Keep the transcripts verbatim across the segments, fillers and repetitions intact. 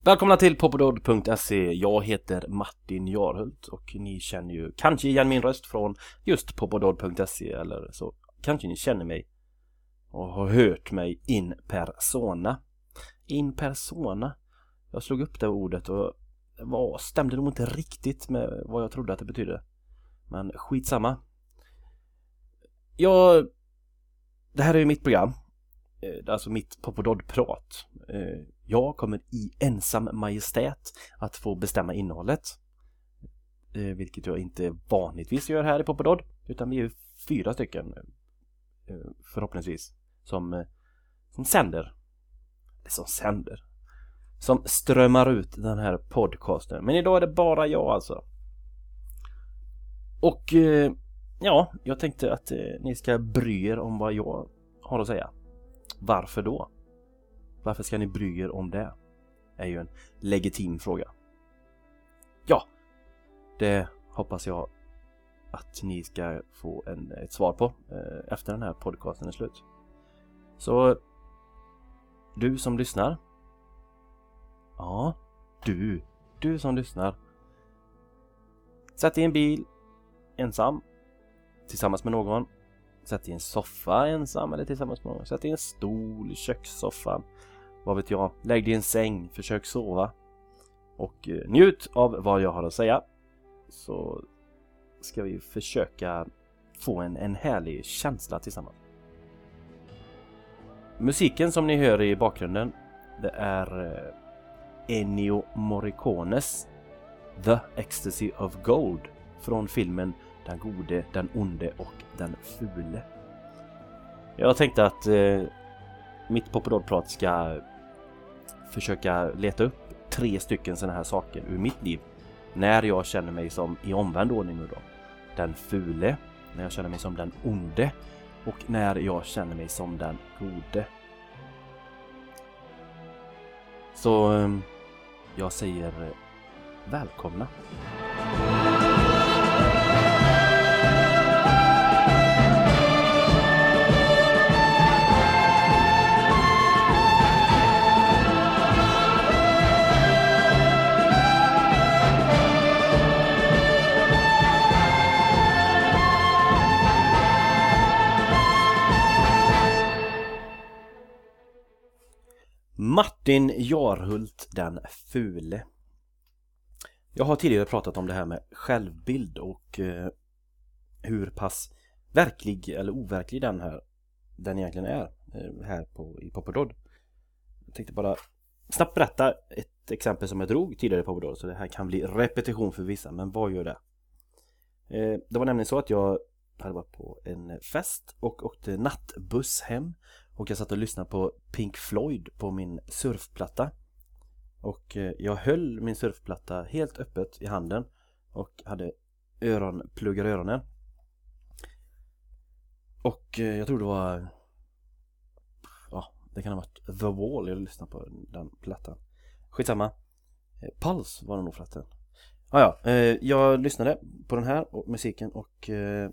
Välkomna till popodod punkt se. Jag heter Martin Jarhult och ni känner ju kanske igen min röst från just popodod punkt se, eller så kanske ni känner mig och har hört mig in persona. In persona. Jag slog upp det ordet och var, stämde nog inte riktigt med vad jag trodde att det betydde. Men skitsamma. Jag, det här är ju mitt program. Alltså mitt popodod-prat. Jag kommer i ensam majestät att få bestämma innehållet. Vilket jag inte vanligtvis gör här i popodod. Utan vi är fyra stycken förhoppningsvis som, som sänder. Som sänder. Som strömmar ut den här podcasten. Men idag är det bara jag alltså. Och ja, jag tänkte att ni ska bry er om vad jag har att säga. Varför då? Varför ska ni bry er om det? Är ju en legitim fråga. Ja, det hoppas jag att ni ska få en, ett svar på eh, efter den här podcasten är slut. Så du som lyssnar. Ja, du. Du som lyssnar. Sätt i en bil ensam tillsammans med någon. Sätt i en soffa ensam eller tillsammans med någon. Sätt i en stol i kökssoffan. Vad vet jag. Lägg dig i en säng. Försök sova. Och eh, njut av vad jag har att säga. Så ska vi försöka få en, en härlig känsla tillsammans. Musiken som ni hör i bakgrunden. Det är eh, Ennio Morricones The Ecstasy of Gold. Från filmen Den gode, den onde och den fule. Jag tänkte att eh, mitt popododprat ska försöka leta upp tre stycken sådana här saker ur mitt liv. När jag känner mig som, i omvänd ordning nu då, den fule. När jag känner mig som den onde. Och när jag känner mig som den gode. Så eh, jag säger eh, välkomna. Martin Jarhult, den fule. Jag har tidigare pratat om det här med självbild och eh, hur pass verklig eller overklig den här den egentligen är eh, här på, i popodod. Jag tänkte bara snabbt berätta ett exempel som jag drog tidigare i popodod, så det här kan bli repetition för vissa, men vad gör det? Eh, det var nämligen så att jag hade varit på en fest och åkte nattbuss hem. Och jag satt och lyssnade på Pink Floyd på min surfplatta. Och jag höll min surfplatta helt öppet i handen. Och hade öronpluggar i öronen. Och jag tror det var... Ja, det kan ha varit The Wall jag lyssnade på den plattan. Skitsamma. Pulse var det nog flatten. Ah, ja, jag lyssnade på den här och musiken och...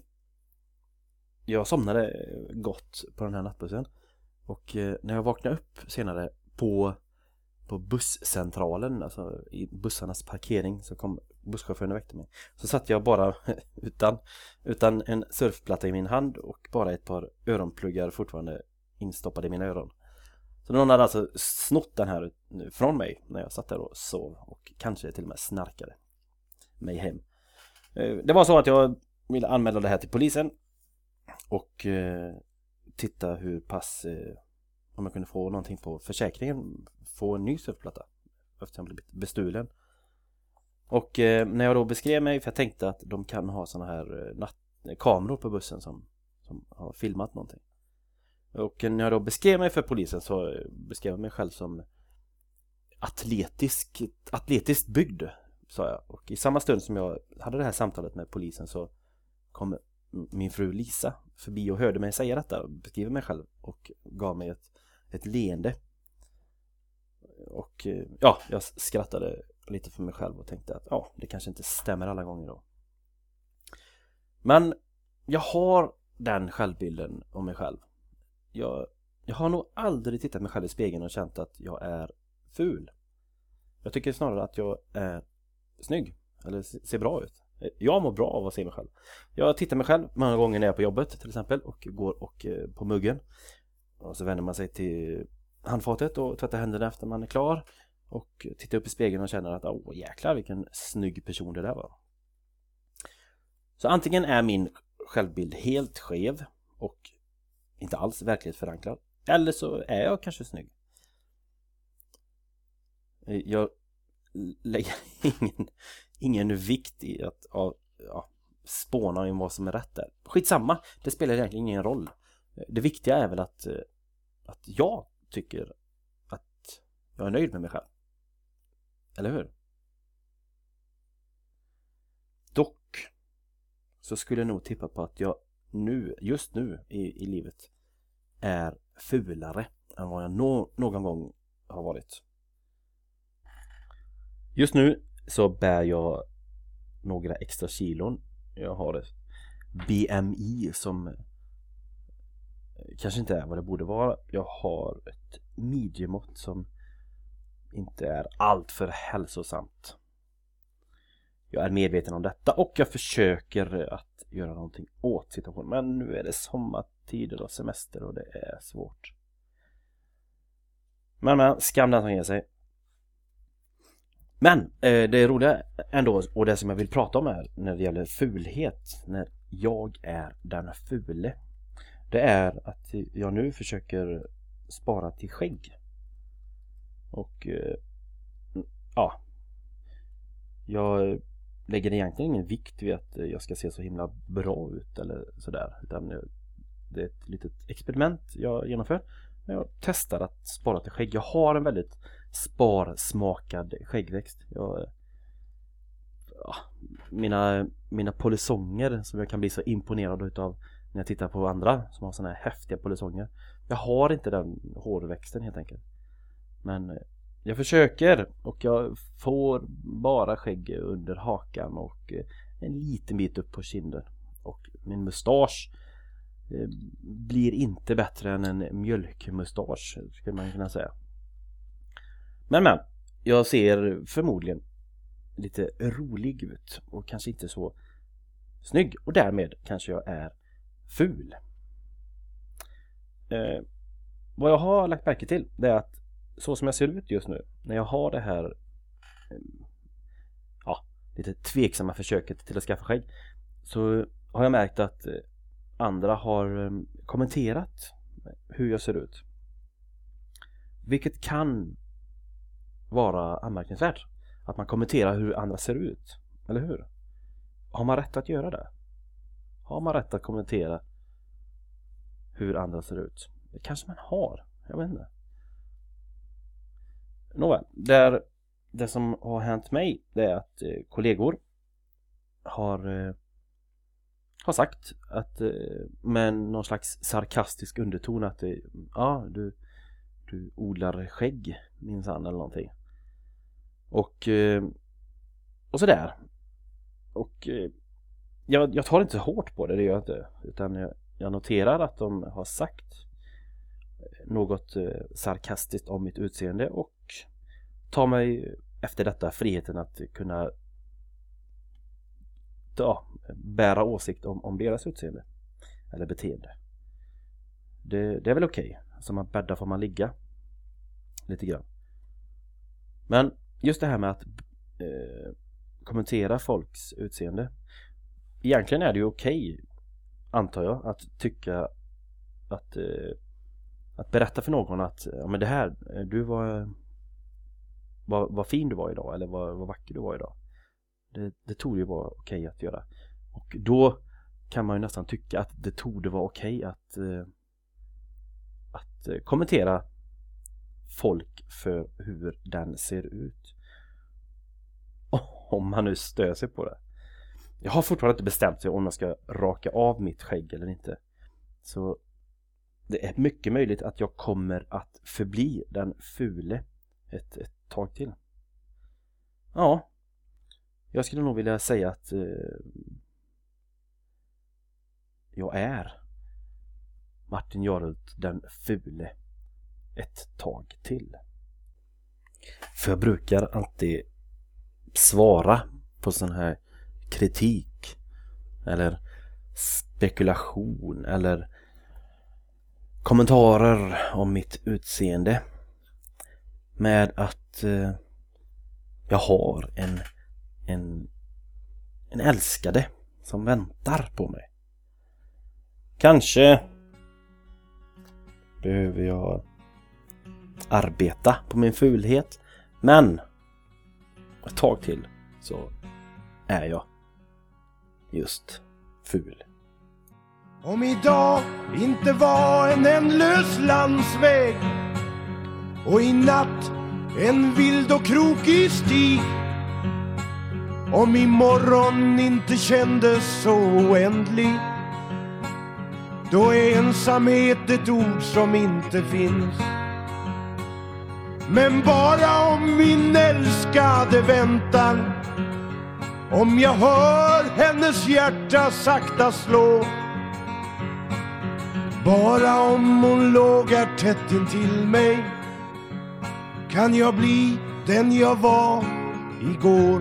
Jag somnade gott på den här nattbussen. Och eh, när jag vaknade upp senare på, på busscentralen, alltså i bussarnas parkering, så kom busschauffören och väckte mig. Så satt jag bara utan, utan en surfplatta i min hand och bara ett par öronpluggar fortfarande instoppade i mina öron. Så någon hade alltså snott den här från mig när jag satt där och sov och kanske till och med snarkade mig hem. Eh, det var så att jag ville anmäla det här till polisen och... Eh, titta hur pass eh, om jag kunde få någonting på försäkringen, få en ny surfplatta efter att jag blivit bestulen. Och eh, när jag då beskrev mig, för jag tänkte att de kan ha såna här eh, natt- kameror på bussen som, som har filmat någonting. Och när jag då beskrev mig för polisen så beskrev jag mig själv som atletisk, atletiskt byggd, sa jag. Och i samma stund som jag hade det här samtalet med polisen så kom min fru Lisa förbi och hörde mig säga detta och beskriva mig själv och gav mig ett, ett leende. Och ja, jag skrattade lite för mig själv och tänkte att ja, det kanske inte stämmer alla gånger då. Men jag har den självbilden om mig själv. Jag, jag har nog aldrig tittat mig själv i spegeln och känt att jag är ful. Jag tycker snarare att jag är snygg. Eller ser bra ut. Jag mår bra av att se mig själv. Jag tittar mig själv många gånger när jag är på jobbet till exempel. Och går och, eh, på muggen. Och så vänder man sig till handfatet och tvättar händerna efter man är klar. Och tittar upp i spegeln och känner att åh jäklar vilken snygg person det där var. Så antingen är min självbild helt skev och inte alls verklighetsförankrad. Eller så är jag kanske snygg. Jag lägger ingen, ingen vikt i att ja, spåna in vad som är rätt där. Skitsamma, det spelar egentligen ingen roll. Det viktiga är väl att, att jag tycker att jag är nöjd med mig själv. Eller hur? Dock så skulle jag nog tippa på att jag nu, just nu i, i livet är fulare än vad jag no, någon gång har varit. Just nu så bär jag några extra kilon. Jag har ett B M I som kanske inte är vad det borde vara. Jag har ett midjemått som inte är allt för hälsosamt. Jag är medveten om detta och jag försöker att göra någonting åt situationen. Men nu är det sommartider och semester och det är svårt. Men, men skam den som ger sig. Men eh, det roliga ändå, och det som jag vill prata om är när det gäller fulhet, när jag är den fule, det är att jag nu försöker spara till skägg. Och eh, ja, jag lägger egentligen ingen vikt vid att jag ska se så himla bra ut eller sådär, utan det är ett litet experiment jag genomför. Jag testar att spara till skägg. Jag har en väldigt sparsmakad skäggväxt. Jag, ja, mina, mina polisonger som jag kan bli så imponerad utav när jag tittar på andra som har såna här häftiga polisonger. Jag har inte den hårväxten helt enkelt. Men jag försöker och jag får bara skägg under hakan och en liten bit upp på kinden. Och min mustasch blir inte bättre än en mjölkmustasch, skulle man kunna säga. Men men, jag ser förmodligen lite rolig ut och kanske inte så snygg. Och därmed kanske jag är ful. Eh, vad jag har lagt märke till, det är att så som jag ser ut just nu, när jag har det här eh, ja, lite tveksamma försöket till att skaffa skägg, så har jag märkt att eh, andra har eh, kommenterat hur jag ser ut. Vilket kan vara anmärkningsvärt. Att man kommenterar hur andra ser ut. Eller hur? Har man rätt att göra det? Har man rätt att kommentera hur andra ser ut? Det kanske man har. Jag vet inte. Nåväl. Det, det som har hänt mig, det är att eh, kollegor har, eh, har sagt att eh, med någon slags sarkastisk underton att eh, ja, du, du odlar skägg minsann eller någonting. Och och sådär. Och jag, jag tar inte så hårt på det, det gör jag inte. Utan jag, jag noterar att de har sagt något sarkastiskt om mitt utseende och tar mig efter detta friheten att kunna ja, bära åsikt om, om deras utseende eller beteende. Det, det är väl okej. Alltså man bäddar får man ligga lite grann. Men just det här med att eh, kommentera folks utseende. Egentligen är det ju okej, antar jag, att tycka att eh, att berätta för någon att ja, men det här, du var vad, vad fin du var idag, eller vad, vad vacker du var idag. Det, det torde ju vara okej att göra. Och då kan man ju nästan tycka att det torde vara okej att eh, att eh, kommentera folk för hur den ser ut. Om man nu stör sig på det. Jag har fortfarande inte bestämt sig om jag ska raka av mitt skägg eller inte. Så det är mycket möjligt att jag kommer att förbli den fule ett, ett tag till. Ja. Jag skulle nog vilja säga att eh, jag är Martin Jarult den fule ett tag till. För jag brukar alltid svara på sån här kritik eller spekulation eller kommentarer om mitt utseende med att eh, jag har en, en, en älskade som väntar på mig. Kanske behöver jag arbeta på min fulhet, men ett tag till så är jag just ful. Om idag inte var en ändlös landsväg och i natt en vild och krokig stig, om imorgon inte kändes så oändlig, då är ensamhet ett ord som inte finns. Men bara om min älskade väntar, om jag hör hennes hjärta sakta slå, bara om hon lågar tätt intill mig, kan jag bli den jag var igår.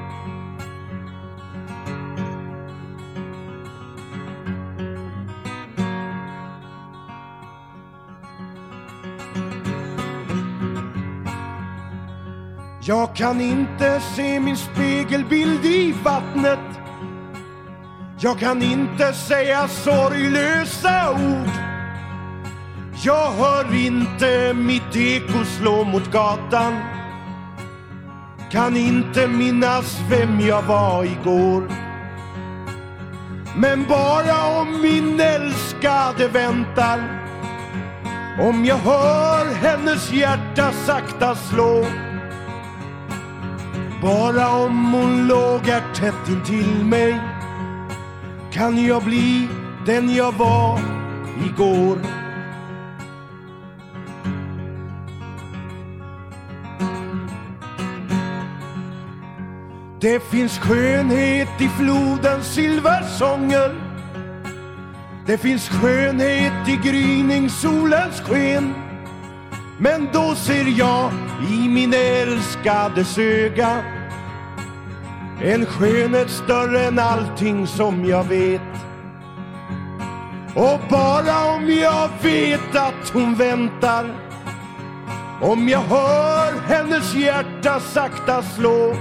Jag kan inte se min spegelbild i vattnet. Jag kan inte säga sorglösa ord. Jag hör inte mitt eko slå mot gatan. Kan inte minnas vem jag var igår. Men bara om min älskade väntar, om jag hör hennes hjärta sakta slå, bara om hon lågar tätt intill mig, kan jag bli den jag var igår. Det finns skönhet i flodens silversånger. Det finns skönhet i gryningssolens sken. Men då ser jag i min älskades öga en skönhet större än allting som jag vet. Och bara om jag vet att hon väntar, om jag hör hennes hjärta sakta slå,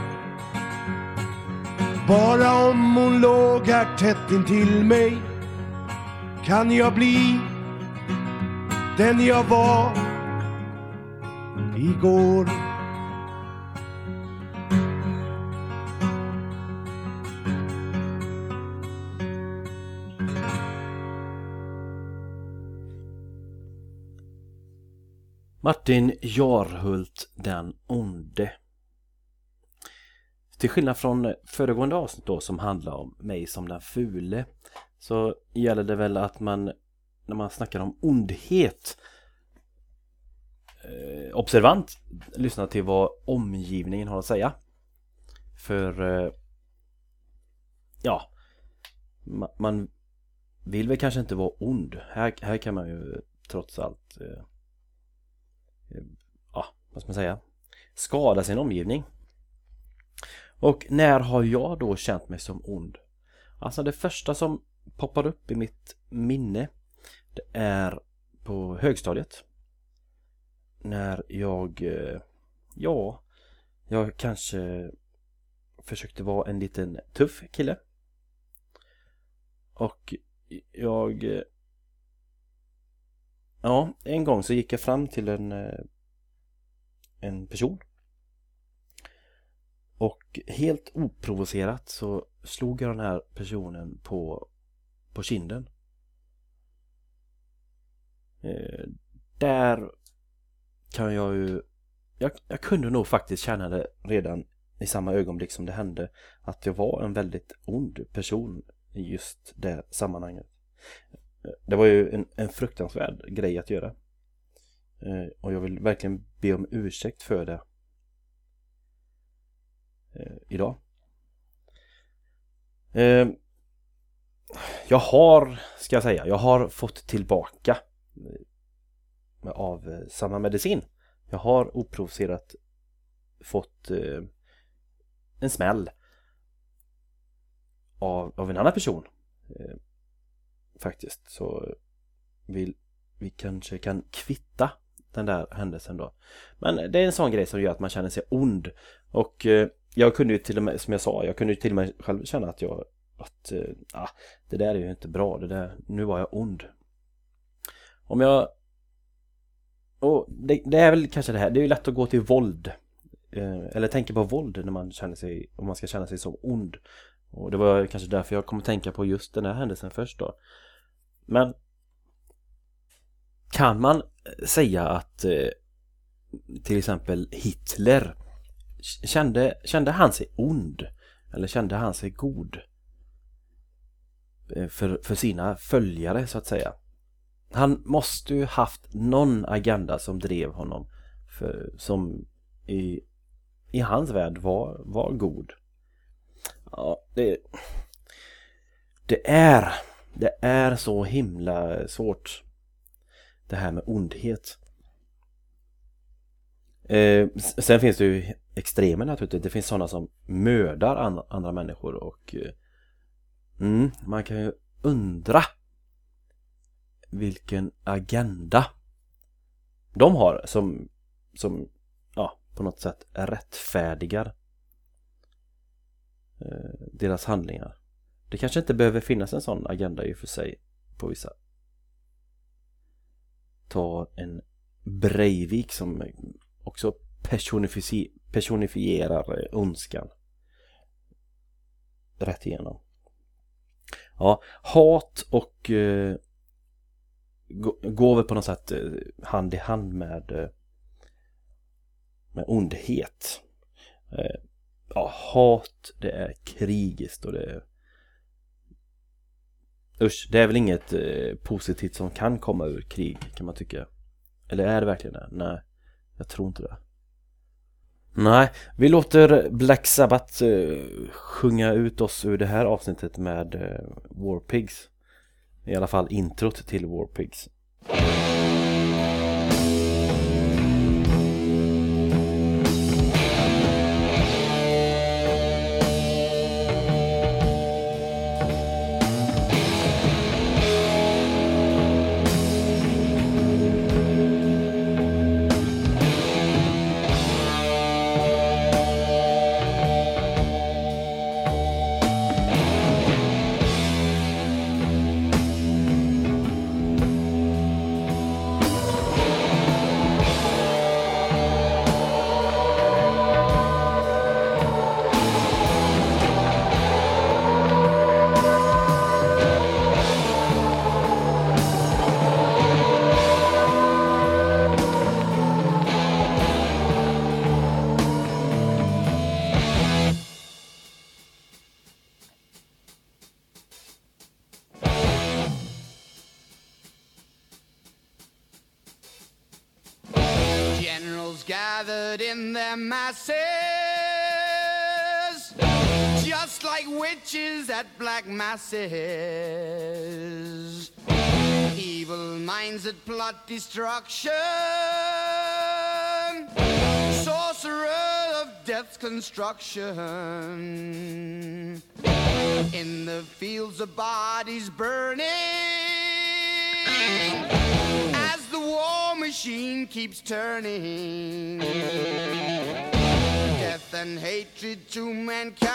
bara om hon lågar tätt intill mig, kan jag bli den jag var igår. Martin Jarhult den onde. Till skillnad från föregående avsnitt då, som handlar om mig som den fule, så gäller det väl att man, när man snackar om ondhet, eh, observant lyssna till vad omgivningen har att säga. För eh, ja, ma- man vill väl kanske inte vara ond. Här, här kan man ju trots allt eh, eh, ja, vad ska man säga, skada sin omgivning. Och när har jag då känt mig som ond? Alltså det första som poppar upp i mitt minne, det är på högstadiet. När jag, ja, jag kanske försökte vara en liten tuff kille. Och jag, ja, en gång så gick jag fram till en, en person. Och helt oprovocerat så slog jag den här personen på, på kinden. Eh, där kan jag ju... Jag, jag kunde nog faktiskt känna det redan i samma ögonblick som det hände, att jag var en väldigt ond person i just det sammanhanget. Det var ju en, en fruktansvärd grej att göra. Eh, och jag vill verkligen be om ursäkt för det eh, idag. Eh, jag har, ska jag säga, jag har fått tillbaka av samma medicin. Jag har oprovocerat fått eh, en smäll av, av en annan person eh, faktiskt, så vi, vi kanske kan kvitta den där händelsen då. Men det är en sån grej som gör att man känner sig ond. Och eh, jag kunde ju till och med, som jag sa, jag kunde ju till och med själv känna att jag att eh, ah, det där är ju inte bra, det där, nu var jag ond. Om jag och det, det är väl kanske det här, det är ju lätt att gå till våld eh, eller tänka på våld när man känner sig, om man ska känna sig som ond. Och det var kanske därför jag kom att tänka på just den här händelsen först då. Men kan man säga att eh, till exempel Hitler kände, kände han sig ond eller kände han sig god eh, för, för sina följare så att säga? Han måste ju haft någon agenda som drev honom för, som i, i hans värld var, var god. Ja, det, det är det är så himla svårt det här med ondhet. Eh, sen finns det ju extremer naturligtvis. Det finns sådana som mördar an- andra människor och eh, mm, man kan ju undra vilken agenda de har som, som ja, på något sätt rättfärdigar eh, deras handlingar. Det kanske inte behöver finnas en sån agenda i och för sig på vissa. Ta en Breivik som också personifici- personifierar ondskan rätt igenom. Ja, hat och eh, går väl på något sätt eh, hand i hand med eh, med ondhet. Eh, ja, hat, det är krigiskt och det är usch, det är väl inget eh, positivt som kan komma ur krig, kan man tycka. Eller är det verkligen det? Nej, jag tror inte det. Nej, vi låter Black Sabbath eh, sjunga ut oss ur det här avsnittet med eh, War Pigs. I alla fall introt till War Pigs. Gathered in their masses, just like witches at black masses, evil minds that plot destruction, sorcerer of death's construction, in the fields of bodies burning, as the war machine keeps turning, death and hatred to mankind,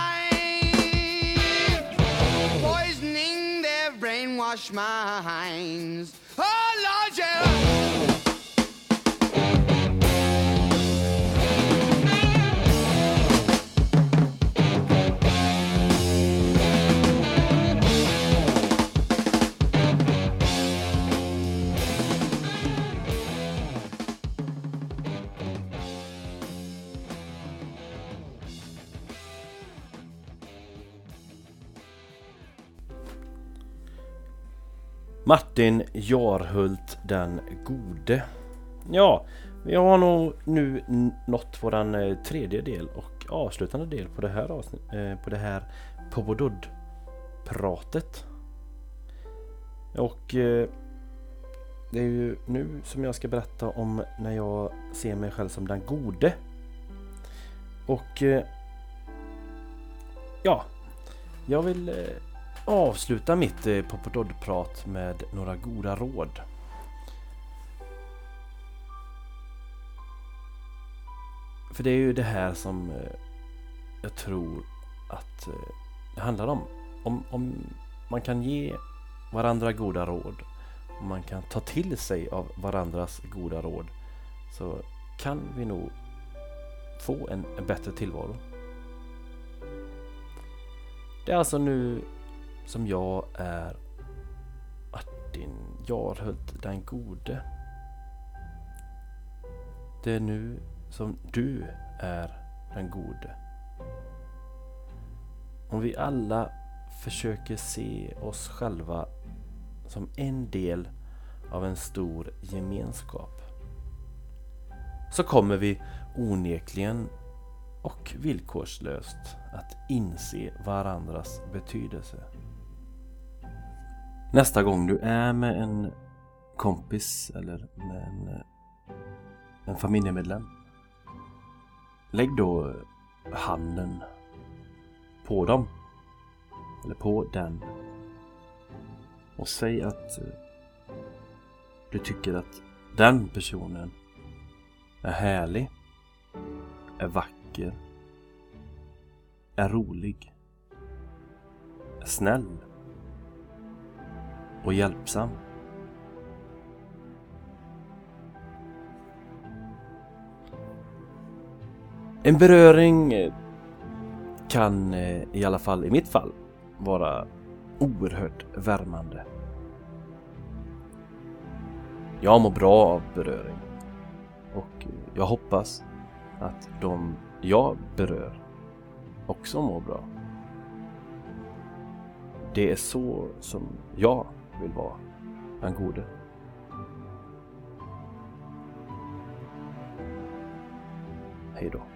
poisoning their brainwashed minds. Oh Lord, yeah. Martin Jarhult den gode. Ja, vi har nog nu nått våran tredje del och avslutande del på det här avsnitt, eh, på det här Pobodod-pratet. Och eh, det är ju nu som jag ska berätta om när jag ser mig själv som den gode. Och eh, ja, jag vill eh, avsluta mitt eh, Pop och Dodd-prat med några goda råd. För det är ju det här som eh, jag tror att eh, det handlar om. om. Om man kan ge varandra goda råd, om man kan ta till sig av varandras goda råd, så kan vi nog få en, en bättre tillvaro. Det är alltså nu som jag är Martin Jarhult den gode. Det är nu som du är den gode. Om vi alla försöker se oss själva som en del av en stor gemenskap, så kommer vi onekligen och villkorslöst att inse varandras betydelse. Nästa gång du är med en kompis eller med en, en familjemedlem, lägg då handen på dem eller på den och säg att du tycker att den personen är härlig, är vacker, är rolig, är snäll och hjälpsam. En beröring kan i alla fall i mitt fall vara oerhört värmande. Jag mår bra av beröring och jag hoppas att de jag berör också mår bra. Det är så som jag vill vara den gode. Hej då.